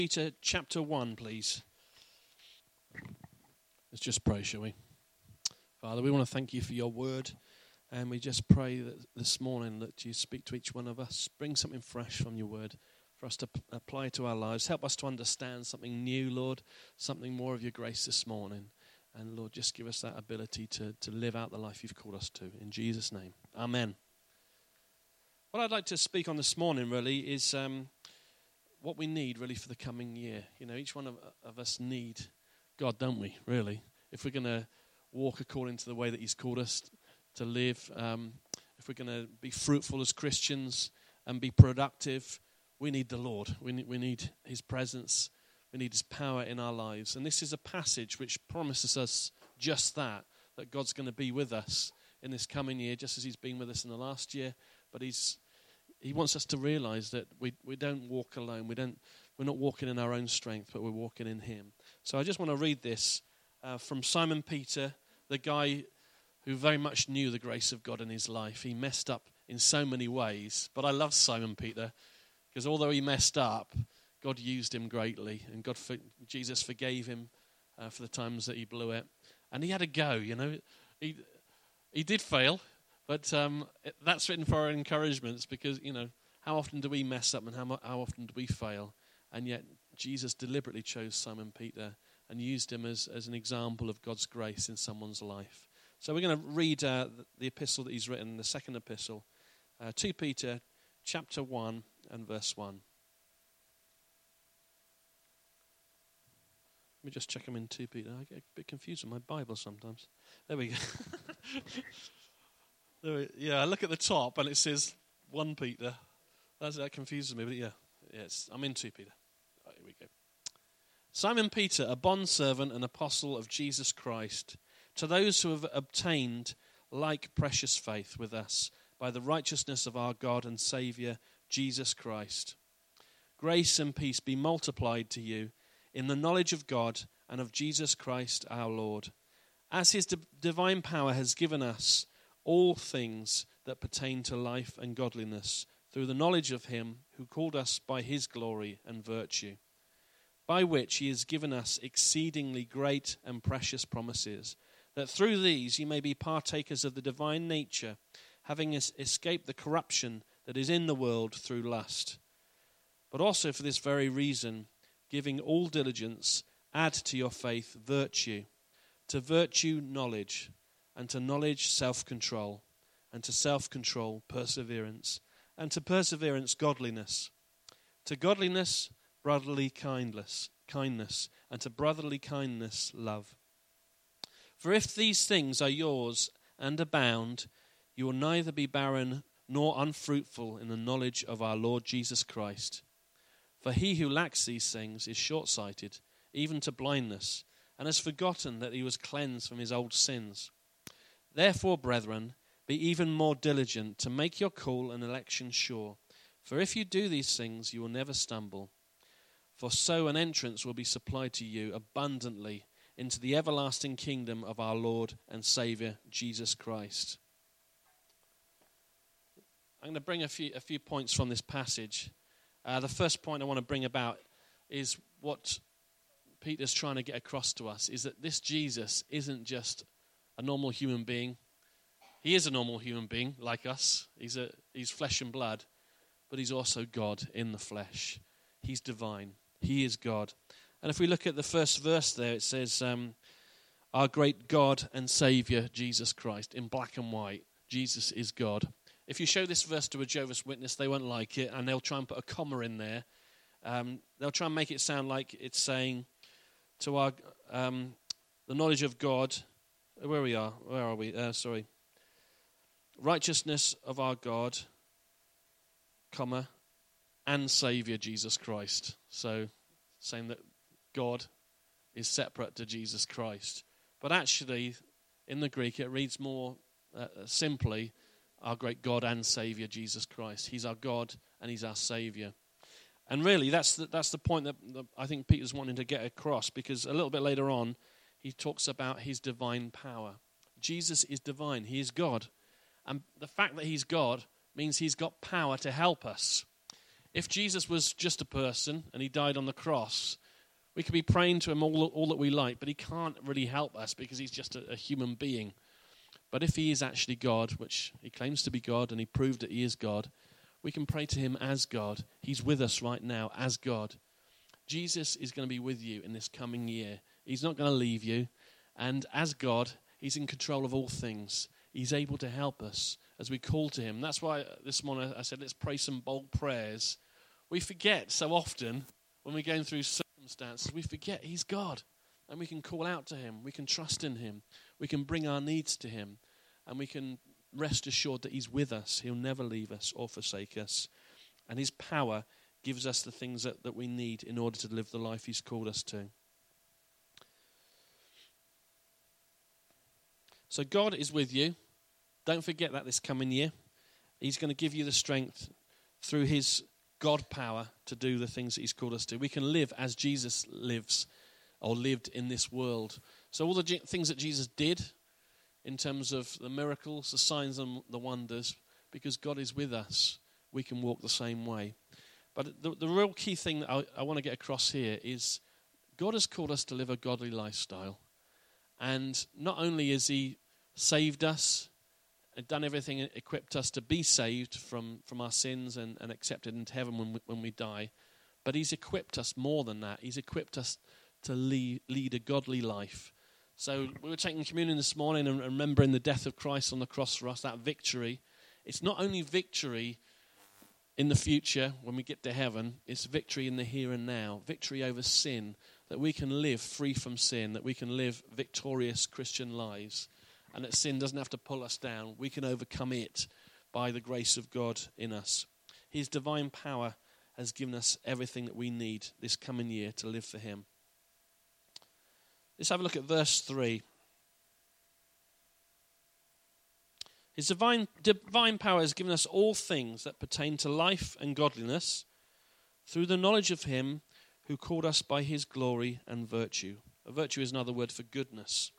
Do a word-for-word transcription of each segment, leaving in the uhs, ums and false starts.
Peter chapter one, please. Let's just pray, shall we? Father, we want to thank you for your word, and we just pray that this morning that you speak to each one of us, bring something fresh from your word for us to p- apply to our lives. Help us to understand something new, Lord, something more of your grace this morning. And Lord, just give us that ability to, to live out the life you've called us to. In Jesus' name, amen. What I'd like to speak on this morning really is um, what we need really for the coming year. You know, each one of, of us need God, don't we, really? If we're going to walk according to the way that he's called us to live, um, if we're going to be fruitful as Christians and be productive, we need the Lord. We need, we need his presence. We need his power in our lives. And this is a passage which promises us just that, that God's going to be with us in this coming year, just as he's been with us in the last year. But he's he wants us to realize that we, we don't walk alone. We don't, we're not walking in our own strength, but we're walking in him. So I just want to read this uh, from Simon Peter, the guy who very much knew the grace of God in his life. He messed up in so many ways. But I love Simon Peter because although he messed up, God used him greatly, and God, for, Jesus forgave him uh, for the times that he blew it. And he had a go, you know. He he did fail, but um, it, that's written for our encouragements because, you know, how often do we mess up and how, how often do we fail? And yet Jesus deliberately chose Simon Peter and used him as, as an example of God's grace in someone's life. So we're going to read uh, the, the epistle that he's written, the second epistle, uh, Second Peter chapter one and verse one. Let me just check them in Second Peter. I get a bit confused with my Bible sometimes. There we go. there we, yeah, I look at the top and it says First Peter. That's, that confuses me, but yeah, yes, I'm in Second Peter. Right, here we go. Simon Peter, a bondservant and apostle of Jesus Christ, to those who have obtained like precious faith with us by the righteousness of our God and Saviour, Jesus Christ. Grace and peace be multiplied to you in the knowledge of God and of Jesus Christ our Lord, as his di- divine power has given us all things that pertain to life and godliness, through the knowledge of him who called us by his glory and virtue, by which he has given us exceedingly great and precious promises, that through these you may be partakers of the divine nature, having es- escaped the corruption that is in the world through lust. But also for this very reason, giving all diligence, add to your faith virtue, to virtue knowledge, and to knowledge self-control, and to self-control perseverance, and to perseverance godliness, to godliness brotherly kindness, kindness, and to brotherly kindness love. For if these things are yours and abound, you will neither be barren nor unfruitful in the knowledge of our Lord Jesus Christ. For he who lacks these things is short-sighted, even to blindness, and has forgotten that he was cleansed from his old sins. Therefore, brethren, be even more diligent to make your call and election sure. For if you do these things, you will never stumble. For so an entrance will be supplied to you abundantly into the everlasting kingdom of our Lord and Saviour, Jesus Christ. I'm going to bring a few, a few points from this passage. Uh, the first point I want to bring about is what Peter's trying to get across to us, is that this Jesus isn't just a normal human being. He is a normal human being like us. He's a he's flesh and blood, but he's also God in the flesh. He's divine. He is God. And if we look at the first verse there, it says, um, our great God and Saviour, Jesus Christ, in black and white. Jesus is God. If you show this verse to a Jehovah's Witness, they won't like it, and they'll try and put a comma in there. Um, they'll try and make it sound like it's saying to our um, the knowledge of God. Where we are, where are we? Uh, sorry, righteousness of our God, comma, and Saviour Jesus Christ. So, saying that God is separate to Jesus Christ, but actually, in the Greek, it reads more uh, simply. Our great God and Saviour, Jesus Christ. He's our God and he's our Saviour. And really, that's the, that's the point that, that I think Peter's wanting to get across, because a little bit later on, he talks about his divine power. Jesus is divine. He is God. And the fact that he's God means he's got power to help us. If Jesus was just a person and he died on the cross, we could be praying to him all, all that we like, but he can't really help us because he's just a, a human being. But if he is actually God, which he claims to be God and he proved that he is God, we can pray to him as God. He's with us right now as God. Jesus is going to be with you in this coming year. He's not going to leave you. And as God, he's in control of all things. He's able to help us as we call to him. That's why this morning I said, let's pray some bold prayers. We forget so often when we're going through circumstances, we forget he's God. And we can call out to him. We can trust in him. We can bring our needs to him. And we can rest assured that he's with us. He'll never leave us or forsake us. And his power gives us the things that, that we need in order to live the life he's called us to. So God is with you. Don't forget that this coming year. He's going to give you the strength through his God power to do the things that he's called us to. We can live as Jesus lives or lived in this world. So all the G- things that Jesus did in terms of the miracles, the signs and the wonders, because God is with us, we can walk the same way. But the, the real key thing that I, I want to get across here is God has called us to live a godly lifestyle. And not only has he saved us and done everything, equipped us to be saved from, from our sins and, and accepted into heaven when we, when we die, but he's equipped us more than that. He's equipped us to lead, lead a godly life. So we were taking communion this morning and remembering the death of Christ on the cross for us, that victory. It's not only victory in the future when we get to heaven, it's victory in the here and now, victory over sin, that we can live free from sin, that we can live victorious Christian lives, and that sin doesn't have to pull us down. We can overcome it by the grace of God in us. His divine power has given us everything that we need this coming year to live for him. Let's have a look at verse three. His divine, divine power has given us all things that pertain to life and godliness through the knowledge of him who called us by his glory and virtue. A virtue is another word for goodness.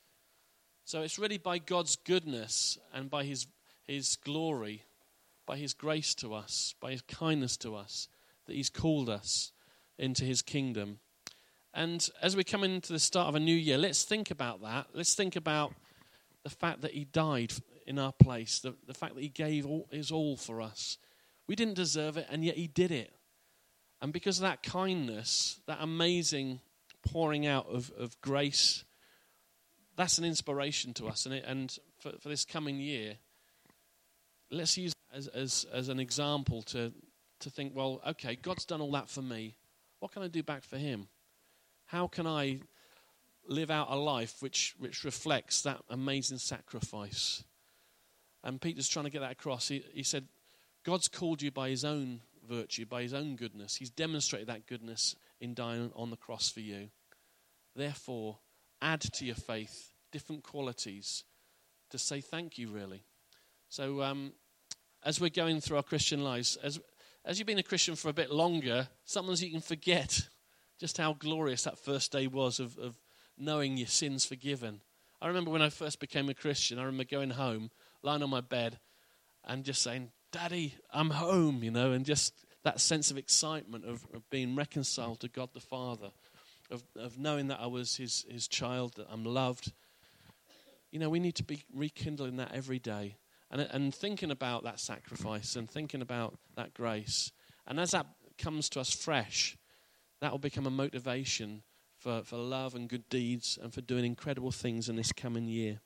So it's really by God's goodness and by his, his glory, by his grace to us, by his kindness to us, that he's called us into his kingdom. And as we come into the start of a new year, let's think about that. Let's think about the fact that he died in our place, the, the fact that he gave all, his all for us. We didn't deserve it, and yet he did it. And because of that kindness, that amazing pouring out of, of grace, that's an inspiration to us. And, it, and for, for this coming year, let's use it as, as, as an example to, to think, well, okay, God's done all that for me. What can I do back for him? How can I live out a life which, which reflects that amazing sacrifice? And Peter's trying to get that across. He, he said, God's called you by his own virtue, by his own goodness. He's demonstrated that goodness in dying on the cross for you. Therefore, add to your faith different qualities to say thank you, really. So um, as we're going through our Christian lives, as, as you've been a Christian for a bit longer, sometimes you can forget just how glorious that first day was of, of knowing your sins forgiven. I remember when I first became a Christian, I remember going home, lying on my bed, and just saying, Daddy, I'm home, you know, and just that sense of excitement of, of being reconciled to God the Father, of, of knowing that I was his, his child, that I'm loved. You know, we need to be rekindling that every day and, and thinking about that sacrifice and thinking about that grace. And as that comes to us fresh, that will become a motivation for, for love and good deeds and for doing incredible things in this coming year.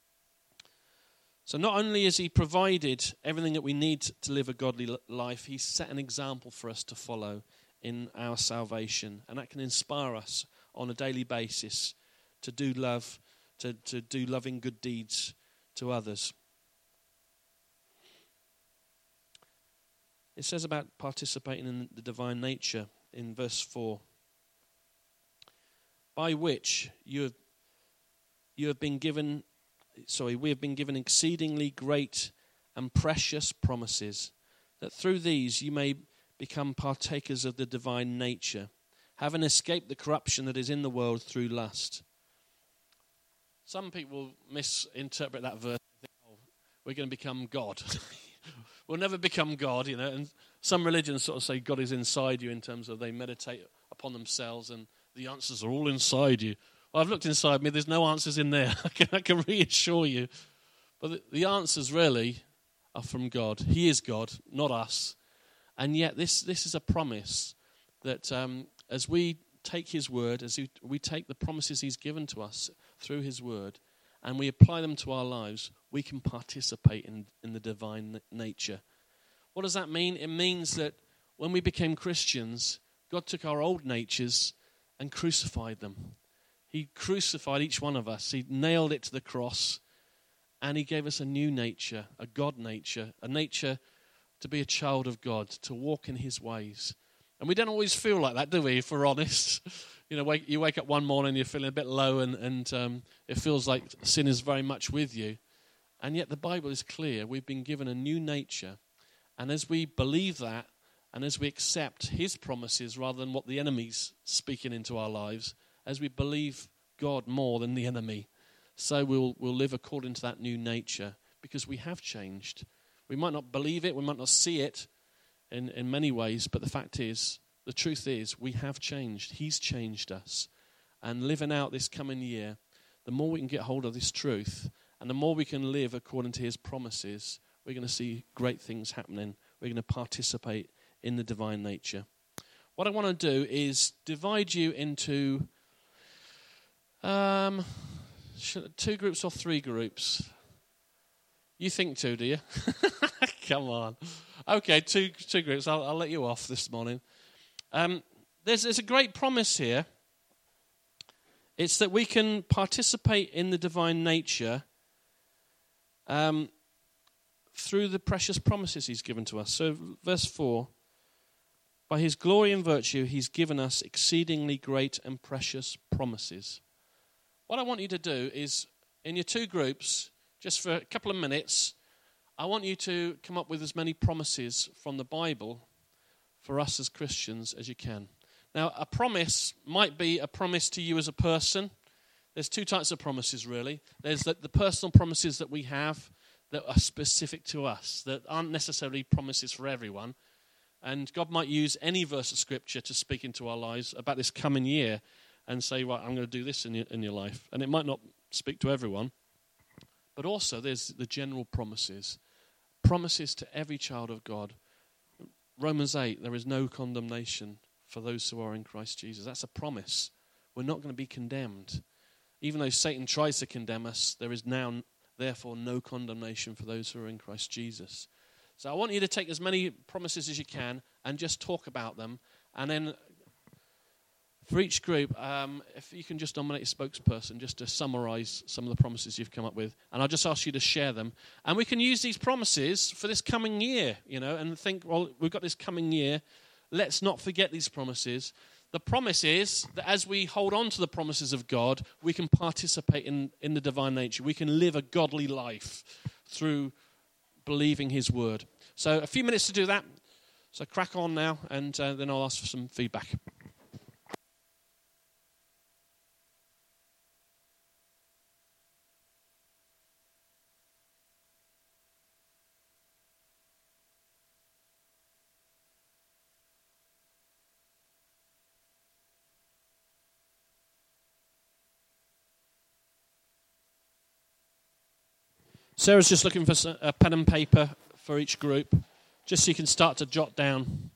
So not only has he provided everything that we need to live a godly life, he's set an example for us to follow in our salvation. And that can inspire us on a daily basis to do love, to, to do loving good deeds to others. It says about participating in the divine nature in verse four. By which you have, you have been given... Sorry, we have been given exceedingly great and precious promises, that through these you may become partakers of the divine nature, having escaped the corruption that is in the world through lust. Some people misinterpret that verse and think, oh, we're going to become God. We'll never become God, you know. And Some religions sort of say God is inside you in terms of they meditate upon themselves and the answers are all inside you. Well, I've looked inside me. There's no answers in there. I can, I can reassure you. But the, the answers really are from God. He is God, not us. And yet this, this is a promise that um, as we take his word, as we, we take the promises he's given to us through his word, and we apply them to our lives, we can participate in, in the divine nature. What does that mean? It means that when we became Christians, God took our old natures and crucified them. He crucified each one of us. He nailed it to the cross, and he gave us a new nature, a God nature, a nature to be a child of God, to walk in his ways. And we don't always feel like that, do we, if we're honest? You know, wake, you wake up one morning, you're feeling a bit low, and, and um, it feels like sin is very much with you. And yet the Bible is clear. We've been given a new nature. And as we believe that, and as we accept his promises rather than what the enemy's speaking into our lives, as we believe God more than the enemy, so we'll we'll live according to that new nature, because we have changed. We might not believe it, we might not see it in, in many ways, but the fact is, the truth is, we have changed. He's changed us. And living out this coming year, the more we can get hold of this truth, and the more we can live according to his promises, we're going to see great things happening. We're going to participate in the divine nature. What I want to do is divide you into um, two groups or three groups. You think two, do you? Come on. Okay, two two groups. I'll, I'll let you off this morning. Um, there's, there's a great promise here. It's that we can participate in the divine nature um, through the precious promises he's given to us. So verse four, by his glory and virtue, he's given us exceedingly great and precious promises. What I want you to do is, in your two groups, just for a couple of minutes, I want you to come up with as many promises from the Bible for us as Christians as you can. Now, a promise might be a promise to you as a person. There's two types of promises, really. There's the, the personal promises that we have that are specific to us, that aren't necessarily promises for everyone. And God might use any verse of Scripture to speak into our lives about this coming year and say, right, I'm going to do this in your, in your life. And it might not speak to everyone. But also there's the general promises. Promises to every child of God. Romans eight, there is no condemnation for those who are in Christ Jesus. That's a promise. We're not going to be condemned. Even though Satan tries to condemn us, there is now, therefore, no condemnation for those who are in Christ Jesus. So I want you to take as many promises as you can and just talk about them. And then for each group, um, if you can just nominate a spokesperson just to summarize some of the promises you've come up with. And I'll just ask you to share them. And we can use these promises for this coming year, you know, and think, well, we've got this coming year. Let's not forget these promises. The promise is that as we hold on to the promises of God, we can participate in, in the divine nature. We can live a godly life through believing his word. So a few minutes to do that. So crack on now, and uh, then I'll ask for some feedback. Sarah's just looking for a pen and paper for each group, just so you can start to jot down.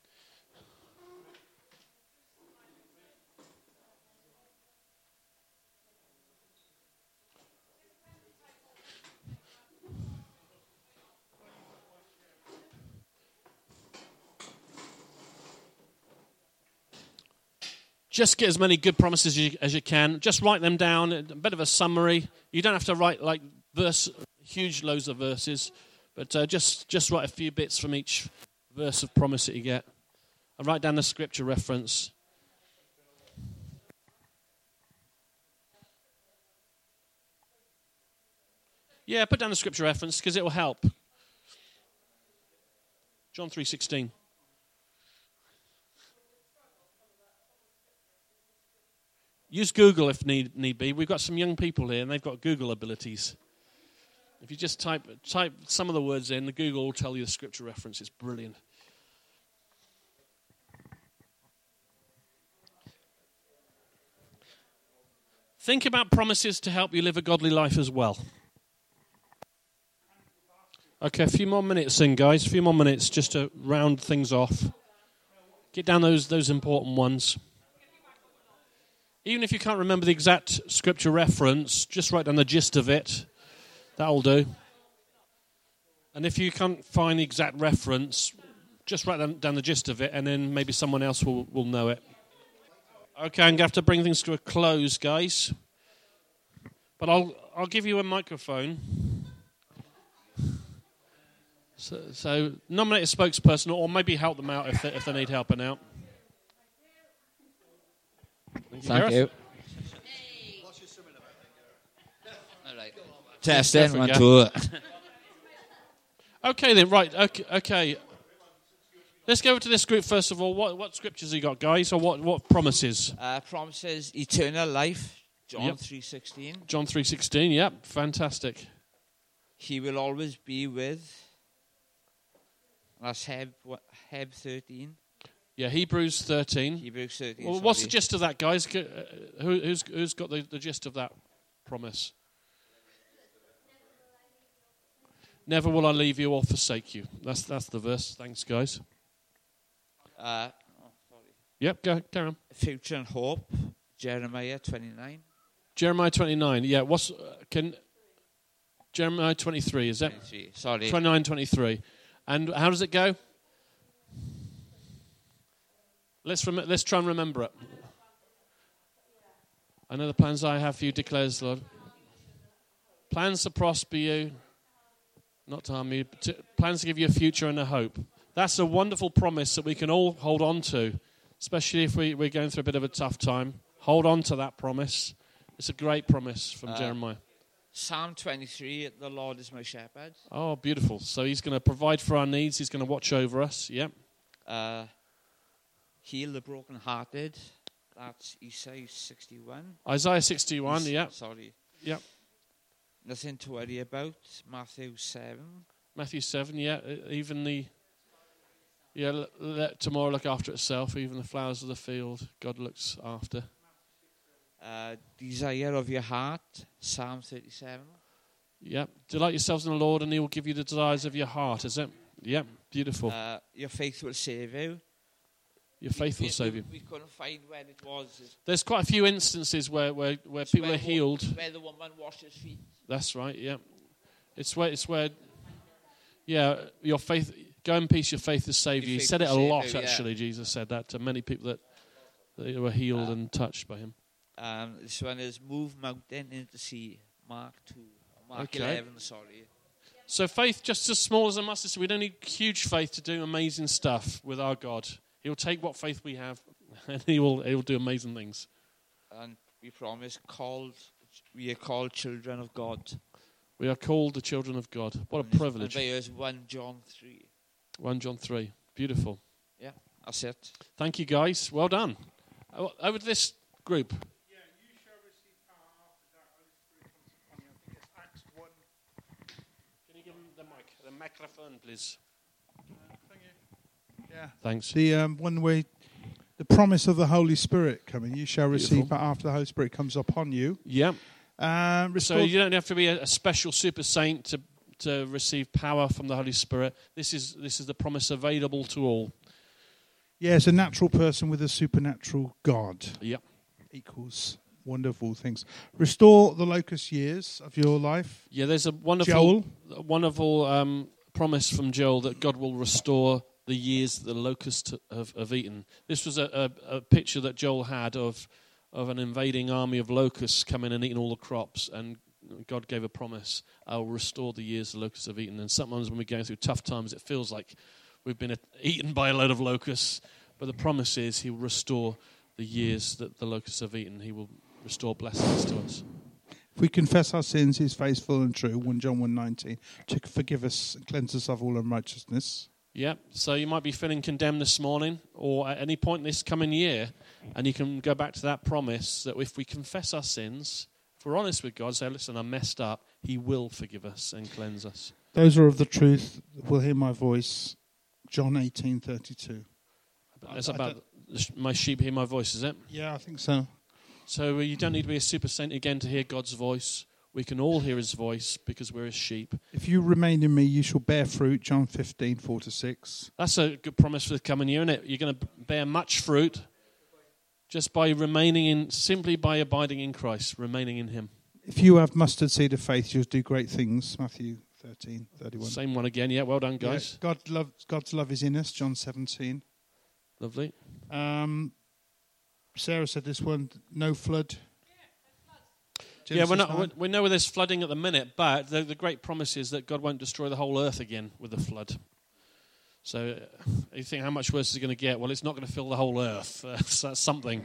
Just get as many good promises as you, as you can. Just write them down, a bit of a summary. You don't have to write like verse, huge loads of verses, but uh, just, just write a few bits from each verse of promise that you get. And write down the scripture reference. Yeah, put down the scripture reference because it will help. John three sixteen. Use Google if need need be. We've got some young people here, and they've got Google abilities. If you just type type some of the words in, the Google will tell you the scripture reference. It's brilliant. Think about promises to help you live a godly life as well. Okay, a few more minutes in, guys. A few more minutes just to round things off. Get down those those important ones. Even if you can't remember the exact scripture reference, just write down the gist of it. That'll do. And if you can't find the exact reference, just write down, down the gist of it, and then maybe someone else will, will know it. Okay, I'm going to have to bring things to a close, guys. But I'll I'll give you a microphone. So, so nominate a spokesperson, or maybe help them out if they, if they need helping out. Thank you. Thank Gareth. you. All right. Testing, one, two. Okay then, right, okay, okay. Let's go over to this group first of all. What what scriptures have you got, guys, or what, what promises? Uh, promises eternal life, John Yep. three sixteen. John three sixteen, yep, fantastic. He will always be with. That's Heb, Heb thirteen. Yeah, Hebrews thirteen. Hebrews thirteen. Well, what's the gist of that, guys? Uh, Who, who's who's got the, the gist of that promise? Never will I leave you or forsake you. That's that's the verse. Thanks, guys. Uh, oh, sorry. Yep, go carry on. Future and hope, Jeremiah twenty-nine. Jeremiah twenty-nine. Yeah, what's uh, can Jeremiah twenty-three? Is that twenty-three. Sorry. twenty-nine, twenty-three? And how does it go? Let's rem- let's try and remember it. I know the plans I have for you, declares the Lord. Plans to prosper you, not to harm you. To, plans to give you a future and a hope. That's a wonderful promise that we can all hold on to, especially if we, we're going through a bit of a tough time. Hold on to that promise. It's a great promise from uh, Jeremiah. Psalm twenty-three, the Lord is my shepherd. Oh, beautiful. So he's going to provide for our needs. He's going to watch over us. Yep. Uh, heal the brokenhearted. That's Isaiah sixty-one. Isaiah sixty-one, Is- yep. Sorry. Yep. Nothing to worry about. Matthew seven. Matthew seven, yeah. Even the, yeah, let, let tomorrow look after itself. Even the flowers of the field, God looks after. Uh, desire of your heart. Psalm thirty-seven. Yep. Delight yourselves in the Lord, and He will give you the desires of your heart, is it? Yep. Beautiful. Uh, your faith will save you. Your faith will we, save we, you. We couldn't find where it was. There's quite a few instances where, where, where It's people where are wo- healed. Where the woman washed his feet. That's right, yeah. It's where, it's where, yeah, your faith, go in peace, your faith has saved Your you. He faith said it a will save lot, you, yeah. actually, Jesus said that to many people that, that were healed Uh, and touched by Him. Um, this one is move mountain into sea. Mark two. Mark Okay. eleven, sorry. So faith just as small as a mustard seed. We don't need huge faith to do amazing stuff with our God. He'll take what faith we have and he will he will do amazing things. And we promise called, we are called children of God. We are called the children of God. What a And privilege. there's First John three. First John three. Beautiful. Yeah, that's it. Thank you, guys. Well done. O- Over to this group. Yeah, you shall receive power after that Holy Spirit comes upon you. I think it's Acts one. Can you give him the mic, the microphone, please? Uh, thank you. Yeah. Thanks. The um, one way, the promise of the Holy Spirit coming. You shall receive Beautiful. power after the Holy Spirit comes upon you. Yeah. Um, So restore- you don't have to be a, a special super saint to to receive power from the Holy Spirit. This is this is the promise available to all. yeah, it's a natural person with a supernatural God. Yeah. Equals wonderful things. Restore the locust years of your life. Yeah, there's a wonderful Joel. a wonderful um, promise from Joel that God will restore the years that the locusts have, have eaten. This was a, a, a picture that Joel had of of an invading army of locusts coming and eating all the crops, and God gave a promise, I'll restore the years the locusts have eaten. And sometimes when we're going through tough times, it feels like we've been eaten by a load of locusts, but the promise is He will restore the years that the locusts have eaten. He will restore blessings to us. If we confess our sins, He's faithful and true. First John one nineteen to forgive us and cleanse us of all unrighteousness. Yeah, so you might be feeling condemned this morning or at any point this coming year, and you can go back to that promise that if we confess our sins, if we're honest with God, say, listen, I messed up, He will forgive us and cleanse us. Those are of the truth will hear my voice. John eighteen thirty-two. It's I- I about the sh- my sheep hear my voice, is it? Yeah, I think so. So you don't need to be a super saint again to hear God's voice. We can all hear his voice because we're his sheep. If you remain in me, you shall bear fruit, John fifteen, four to six. That's a good promise for the coming year, isn't it? You're going to bear much fruit just by remaining in, simply by abiding in Christ, remaining in him. If you have mustard seed of faith, you'll do great things, Matthew thirteen, thirty-one. Same one again, yeah, well done, guys. Yeah, God love, God's love is in us, John seventeen. Lovely. Um, Sarah said this one, no flood. Yeah, we're not, we know there's flooding at the minute, but the, the great promise is that God won't destroy the whole earth again with the flood. So uh, you think, how much worse is it going to get? Well, it's not going to fill the whole earth. Uh, so that's something.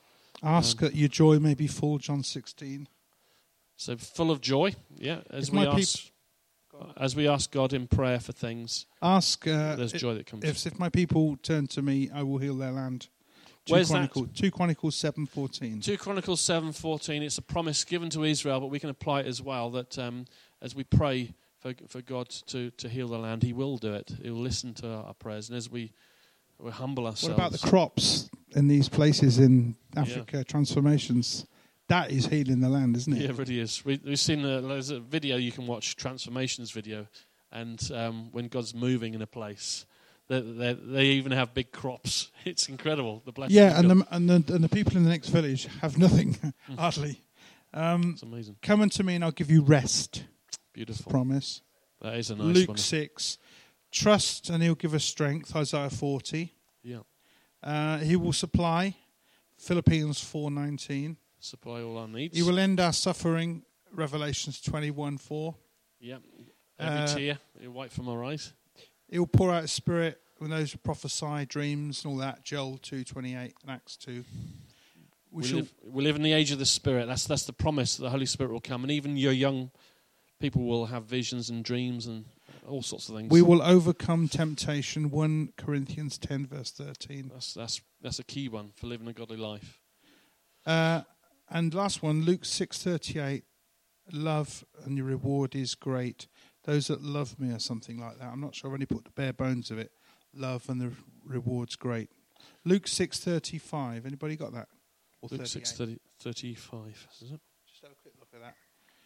Ask um, that your joy may be full, John sixteen. So full of joy, yeah, as If we my ask, as we ask God in prayer for things. Ask. Uh, there's joy that comes. If, if my people turn to me, I will heal their land. Two Where's Chronicles, that? two Chronicles seven fourteen. Two Chronicles seven fourteen. It's a promise given to Israel, but we can apply it as well. That um, as we pray for for God to, to heal the land, He will do it. He will listen to our prayers, and as we we humble ourselves. What about the crops in these places in Africa? Yeah. Transformations. That is healing the land, isn't it? Yeah, it really is. We, we've seen a, there's a video you can watch, Transformations video, and um, when God's moving in a place. They, they, they even have big crops. It's incredible. The blessing. Yeah, and the, and the and the people in the next village have nothing, hardly. Um, it's amazing. Come unto me, and I'll give you rest. Beautiful. Promise. That is a nice Luke one. Luke six. Trust, and He'll give us strength. Isaiah forty. Yeah. Uh, he will supply. Philippians four nineteen. Supply all our needs. He will end our suffering. Revelations twenty one four. Yeah. Every uh, tear He'll wipe from our eyes. He will pour out His Spirit when those who prophesy, dreams, and all that. Joel two twenty eight and Acts two. We, we, shall live, we live in the age of the Spirit. That's that's the promise that the Holy Spirit will come, and even your young people will have visions and dreams and all sorts of things. We will overcome temptation. One Corinthians ten verse thirteen. That's that's that's a key one for living a godly life. Uh, and last one, Luke six thirty eight. Love and your reward is great. Those that love me, or something like that. I'm not sure. I've only put the bare bones of it. Love and the reward's great. Luke six thirty five. Anybody got that? Or Luke six thirty five. Is it? Just have a quick look at that.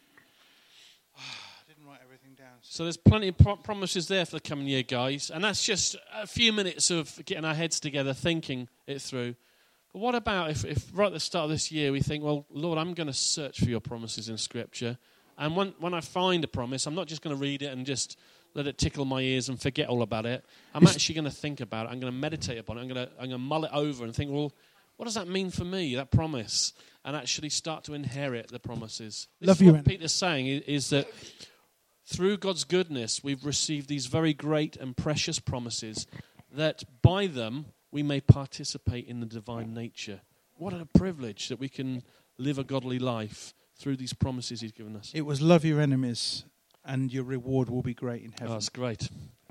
I didn't write everything down. So there's plenty of pro- promises there for the coming year, guys. And that's just a few minutes of getting our heads together, thinking it through. But what about if, if right at the start of this year we think, well, Lord, I'm going to search for your promises in Scripture. And when, when I find a promise, I'm not just going to read it and just let it tickle my ears and forget all about it. I'm It's actually going to think about it. I'm going to meditate upon it. I'm going to, I'm going to mull it over and think, well, what does that mean for me, that promise? And actually start to inherit the promises. This Love is you, what Andy. Peter's saying is, is that through God's goodness, we've received these very great and precious promises that by them we may participate in the divine nature. What a privilege that we can live a godly life through these promises He's given us. It was love your enemies, and your reward will be great in Oh, heaven. that's great.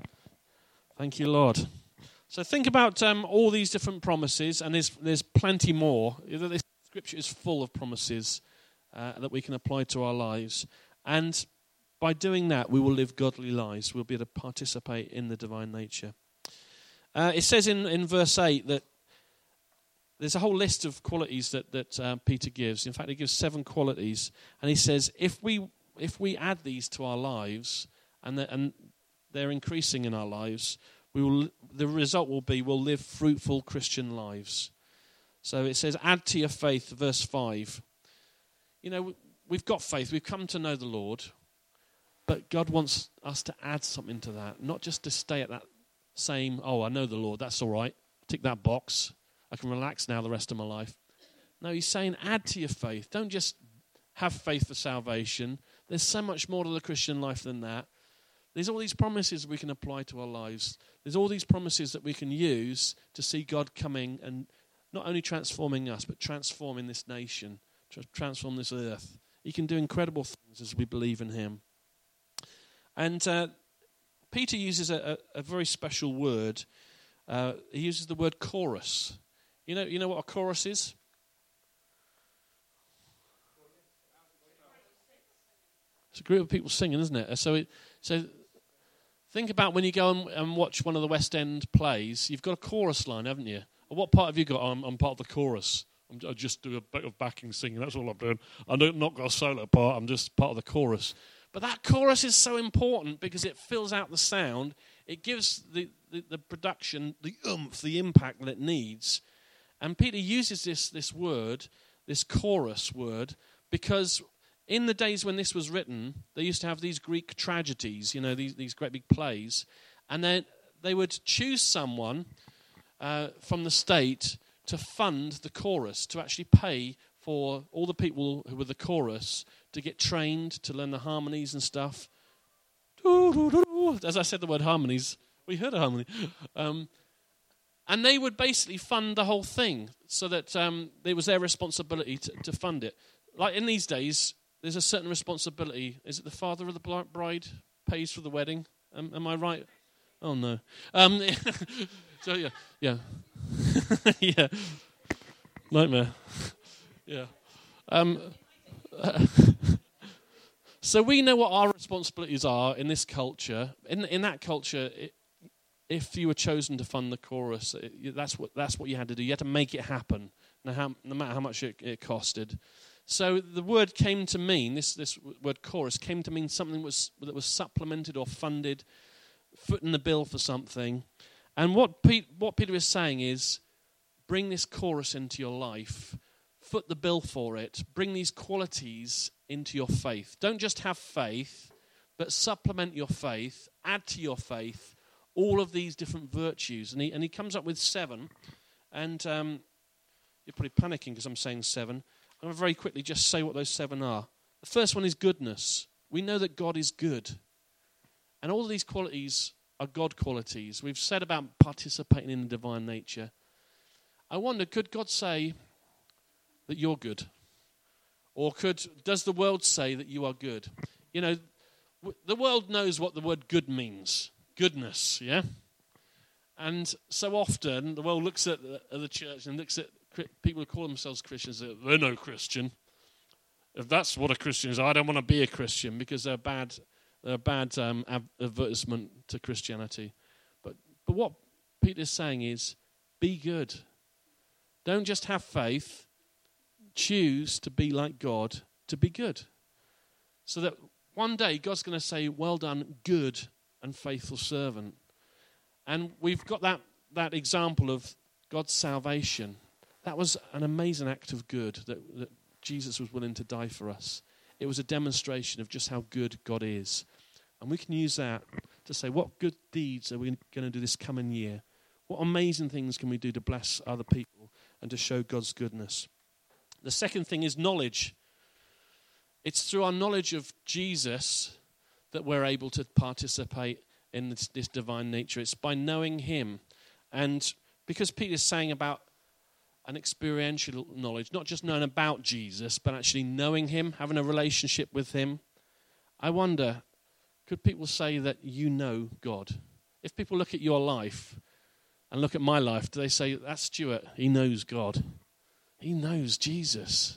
Thank you, Lord. So think about um, all these different promises, and there's there's plenty more. This Scripture is full of promises uh, that we can apply to our lives. And by doing that, we will live godly lives. We'll be able to participate in the divine nature. Uh, it says in, in verse eight that there's a whole list of qualities that, that uh, Peter gives. In fact, he gives seven qualities. And he says, if we if we add these to our lives, and, the, and they're increasing in our lives, we will. the result will be we'll live fruitful Christian lives. So it says, add to your faith, verse five. You know, we've got faith. We've come to know the Lord. But God wants us to add something to that, not just to stay at that same, oh, I know the Lord, that's all right. Tick that box. I can relax now the rest of my life. No, He's saying add to your faith. Don't just have faith for salvation. There's so much more to the Christian life than that. There's all these promises we can apply to our lives. There's all these promises that we can use to see God coming and not only transforming us, but transforming this nation, transform this earth. He can do incredible things as we believe in Him. And uh, Peter uses a, a, a very special word. Uh, he uses the word chorus. You know, you know what a chorus is? It's a group of people singing, isn't it? So, it, so think about when you go and, and watch one of the West End plays. You've got a chorus line, haven't you? Or what part have you got? I'm, I'm part of the chorus. I'm, I just do a bit of backing singing. That's all I'm doing. I don't not got a solo part. I'm just part of the chorus. But that chorus is so important because it fills out the sound. It gives the, the, the production the oomph, the impact that it needs. And Peter uses this this word, this chorus word, because in the days when this was written, they used to have these Greek tragedies, you know, these, these great big plays. And then they would choose someone uh, from the state to fund the chorus, to actually pay for all the people who were the chorus to get trained, to learn the harmonies and stuff. As I said the word harmonies, we heard a harmony. Um, and they would basically fund the whole thing so that um, it was their responsibility to, to fund it. Like in these days, there's a certain responsibility. Is it the father of the bride pays for the wedding? Um, am I right? Oh, no. Um, so, yeah. Yeah. yeah. Nightmare. Yeah. Um, uh, so we know what our responsibilities are in this culture. In in that culture, it, if you were chosen to fund the chorus, it, that's what that's what you had to do. You had to make it happen, no, how, no matter how much it, it costed. So the word came to mean, this this word chorus came to mean something was that was supplemented or funded, footing the bill for something. And what Pete, what Peter is saying is, bring this chorus into your life, foot the bill for it, bring these qualities into your faith. Don't just have faith, but supplement your faith, add to your faith all of these different virtues. And he, and he comes up with seven, and um, you're probably panicking because I'm saying seven. I'm going to very quickly just say what those seven are. The first one is goodness. We know that God is good. And all of these qualities are God qualities. We've said about participating in the divine nature. I wonder, could God say that you're good? Or could does the world say that you are good? You know, w- the world knows what the word good means. Goodness, yeah? And so often the world looks at the, at the church and looks at people who call themselves Christians, they're no Christian. If that's what a Christian is, I don't want to be a Christian because they're bad. They're a bad um, advertisement to Christianity. But but what Peter's saying is, be good. Don't just have faith. Choose to be like God, to be good. So that one day God's going to say, well done, good and faithful servant. And we've got that, that example of God's salvation. That was an amazing act of good that, that Jesus was willing to die for us. It was a demonstration of just how good God is. And we can use that to say, what good deeds are we going to do this coming year? What amazing things can we do to bless other people and to show God's goodness? The second thing is knowledge. It's through our knowledge of Jesus that we're able to participate in this, this divine nature. It's by knowing him. And because Peter's saying about an experiential knowledge, not just knowing about Jesus, but actually knowing him, having a relationship with him. I wonder, could people say that you know God? If people look at your life and look at my life, do they say, that's Stuart, he knows God. He knows Jesus.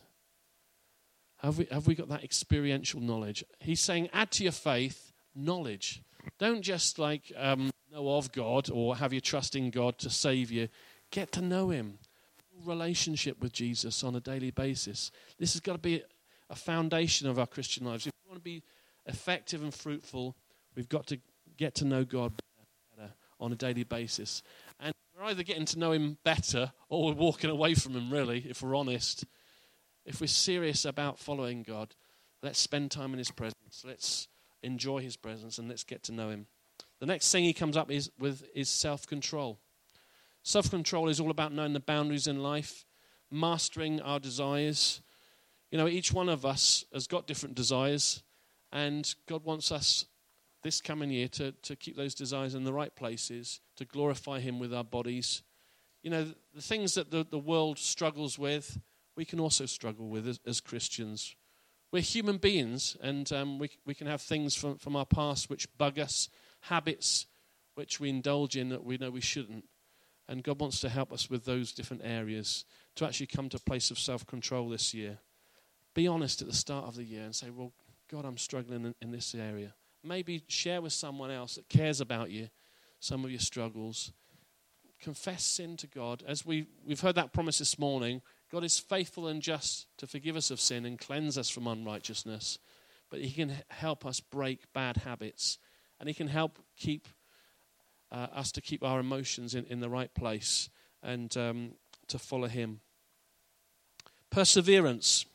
Have we, have we got that experiential knowledge? He's saying, add to your faith knowledge. Don't just like um, know of God or have your trust in God to save you. Get to know him. Relationship with Jesus on a daily basis. This has got to be a foundation of our Christian lives. If we want to be effective and fruitful, we've got to get to know God better on a daily basis. And we're either getting to know him better or we're walking away from him, really, if we're honest. If we're serious about following God, let's spend time in his presence. Let's enjoy his presence and let's get to know him. The next thing he comes up is, with is self-control. Self-control is all about knowing the boundaries in life, mastering our desires. You know, each one of us has got different desires, and God wants us this coming year to, to keep those desires in the right places, to glorify him with our bodies. You know, the, the things that the, the world struggles with, we can also struggle with as, as Christians. We're human beings, and um, we, we can have things from, from our past which bug us, habits which we indulge in that we know we shouldn't. And God wants to help us with those different areas to actually come to a place of self-control this year. Be honest at the start of the year and say, well, God, I'm struggling in, in this area. Maybe share with someone else that cares about you some of your struggles. Confess sin to God. As we, we've heard that promise this morning, God is faithful and just to forgive us of sin and cleanse us from unrighteousness. But he can help us break bad habits. And he can help keep uh, us to keep our emotions in, in the right place and um, to follow him. Perseverance.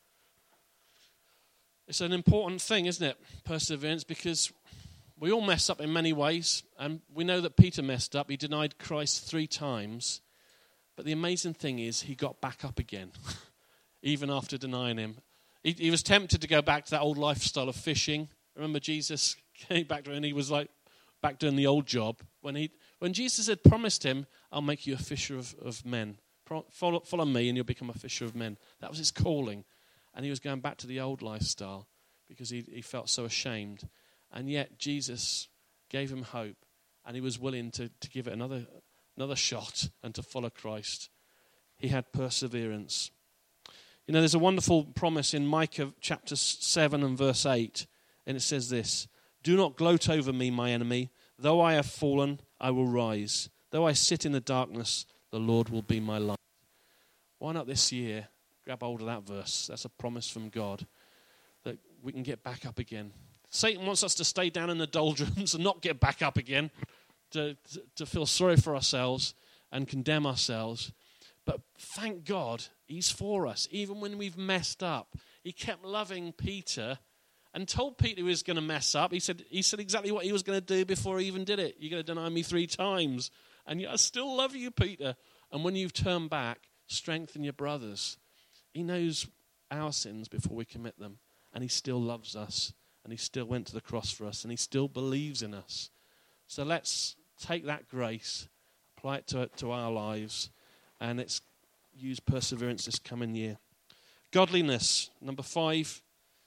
It's an important thing, isn't it? Perseverance, because we all mess up in many ways. And we know that Peter messed up. He denied Christ three times. But the amazing thing is he got back up again, even after denying him. He, he was tempted to go back to that old lifestyle of fishing. Remember, Jesus came back to it and he was like back doing the old job. When he, when Jesus had promised him, I'll make you a fisher of, of men. Pro, follow, follow me and you'll become a fisher of men. That was his calling. And he was going back to the old lifestyle because he, he felt so ashamed. And yet Jesus gave him hope and he was willing to, to give it another another shot and to follow Christ. He had perseverance. You know, there's a wonderful promise in Micah chapter seven and verse eight, and it says this, do not gloat over me, my enemy. Though I have fallen, I will rise. Though I sit in the darkness, the Lord will be my light. Why not this year grab hold of that verse? That's a promise from God that we can get back up again. Satan wants us to stay down in the doldrums and not get back up again. To, to, to feel sorry for ourselves and condemn ourselves. But thank God, he's for us. Even when we've messed up, he kept loving Peter and told Peter he was going to mess up. He said he said exactly what he was going to do before he even did it. You're going to deny me three times. And yet I still love you, Peter. And when you've turned back, strengthen your brothers. He knows our sins before we commit them. And he still loves us. And he still went to the cross for us. And he still believes in us. So let's take that grace, apply it to, to our lives, and let's use perseverance this coming year. Godliness, number five.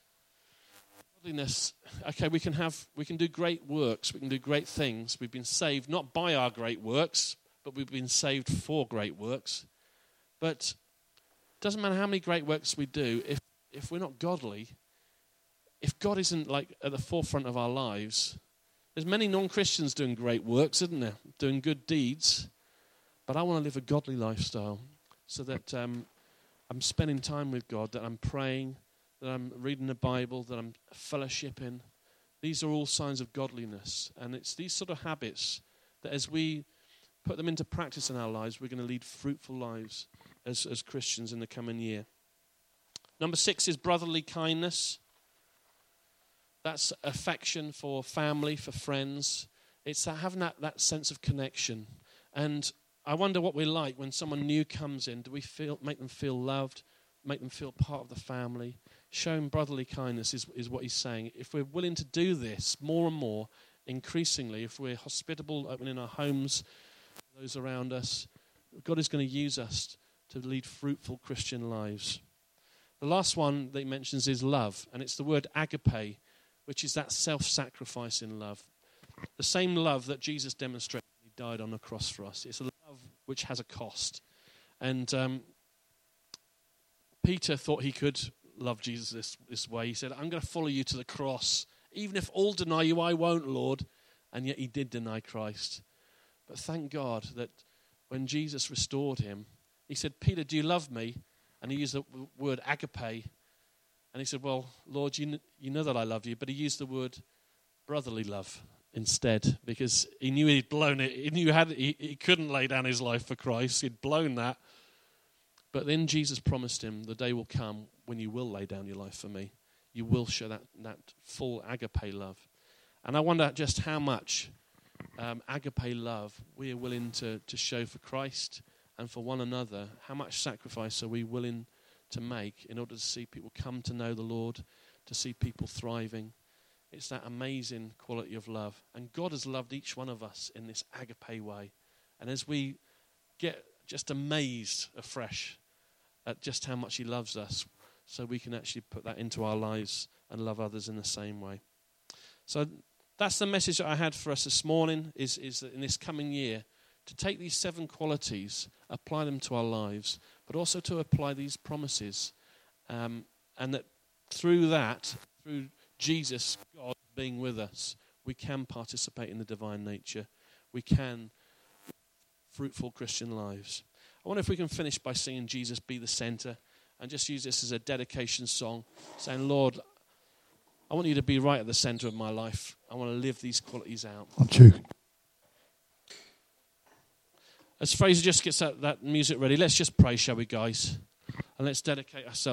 Godliness. Okay, we can have, we can do great works, we can do great things. We've been saved not by our great works, but we've been saved for great works. But it doesn't matter how many great works we do, if if we're not godly, if God isn't like at the forefront of our lives. There's many non-Christians doing great works, isn't there? Doing good deeds. But I want to live a godly lifestyle so that um, I'm spending time with God, that I'm praying, that I'm reading the Bible, that I'm fellowshipping. These are all signs of godliness. And it's these sort of habits that as we put them into practice in our lives, we're going to lead fruitful lives as, as Christians in the coming year. Number six is brotherly kindness. That's affection for family, for friends. It's that having that, that sense of connection. And I wonder what we're like when someone new comes in. Do we feel make them feel loved, make them feel part of the family? Showing brotherly kindness is, is what he's saying. If we're willing to do this more and more, increasingly, if we're hospitable, opening our homes, those around us, God is going to use us to lead fruitful Christian lives. The last one that he mentions is love, and it's the word agape, which is that self-sacrificing love. The same love that Jesus demonstrated when he died on the cross for us. It's a love which has a cost. And um, Peter thought he could love Jesus this, this way. He said, I'm going to follow you to the cross. Even if all deny you, I won't, Lord. And yet he did deny Christ. But thank God that when Jesus restored him, he said, Peter, do you love me? And he used the word agape. And he said, well, Lord, you, kn- you know that I love you. But he used the word brotherly love instead because he knew he'd blown it. He knew had, he, he couldn't lay down his life for Christ. He'd blown that. But then Jesus promised him, the day will come when you will lay down your life for me. You will show that, that full agape love. And I wonder just how much um, agape love we are willing to, to show for Christ and for one another. How much sacrifice are we willing to make in order to see people come to know the Lord, to see people thriving. It's that amazing quality of love. And God has loved each one of us in this agape way. And as we get just amazed afresh at just how much he loves us, so we can actually put that into our lives and love others in the same way. So that's the message that I had for us this morning, is, is that in this coming year, to take these seven qualities, apply them to our lives, but also to apply these promises. Um, and that through that, through Jesus, God being with us, we can participate in the divine nature. We can fruitful Christian lives. I wonder if we can finish by singing Jesus Be the Center and just use this as a dedication song, saying, Lord, I want you to be right at the center of my life. I want to live these qualities out. One, two. As Fraser just gets that, that music ready, let's just pray, shall we, guys? And let's dedicate ourselves.